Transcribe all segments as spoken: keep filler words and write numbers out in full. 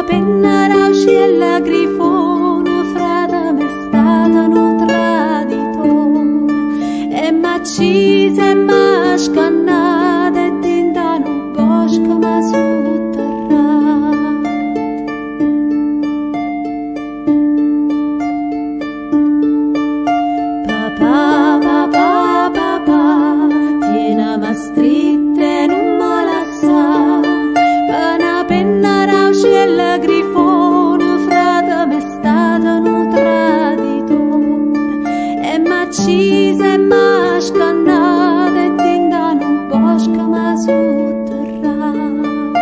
penna rauci e la grifone, frate me statano traditore, e m'accise e m'ha scannata e tintano un bosco ma sotterrato. Papà, papà, papà, tienami stritte, non me lascia, una penna rauci e la grifone, frate me statano traditore, e m'accise e m'ha scannata e tintano un bosco ma sotterrato.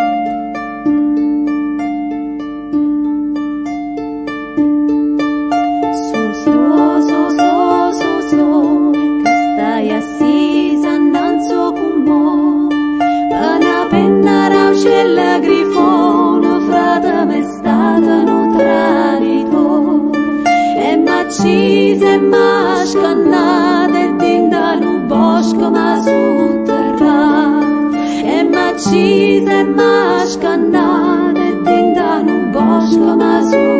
Su, su, su, su, su, su, che stai assisa innanzi con mo, una penna rauci e la grifone, frate me statano traditore, e m'accise e m'ha scannata e tintano un bosco ma sotterrato, e m'accise e m'ha scannata e tintano un bosco ma sotterrato.